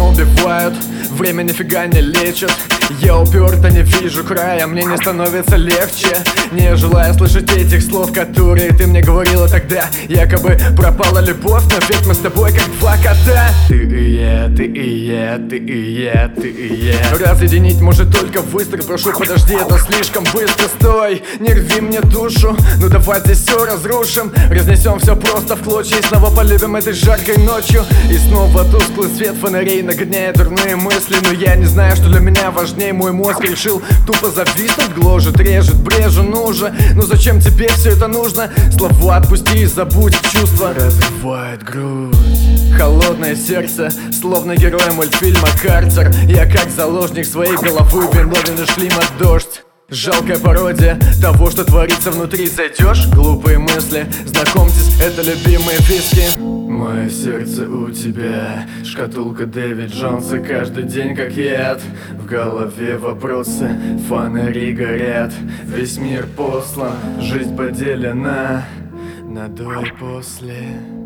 но убивают, время нифига не лечит. Я уперто не вижу края, мне не становится легче. Не желаю слышать этих слов, которые ты мне говорила тогда. Якобы пропала любовь, но ведь мы с тобой как два кота. Ты и я, ты и я, ты и я, ты и я. Разъединить может только выстрел, прошу, подожди, это слишком быстро. Стой, не рви мне душу, ну давай здесь все разрушим. Разнесем все просто в клочья и снова полюбим этой жаркой ночью. И снова тусклый свет фонарей нагоняет дурные мысли. Но я не знаю, что для меня важнее. Мой мозг решил тупо зависнуть, гложет, режет, брежу, ну же. Ну зачем тебе все это нужно? Слова отпусти и забудь, чувства разрывает грудь. Холодное сердце, словно герой мультфильма «Картер». Я как заложник своей головы, виновен лишь климат, дождь. Жалкая пародия того, что творится внутри. Зайдешь? Глупые мысли, знакомьтесь, это любимые виски. Мое сердце у тебя, шкатулка Дэвид Джонса. Каждый день как яд, в голове вопросы, фонари горят. Весь мир послан, жизнь поделена на до и после.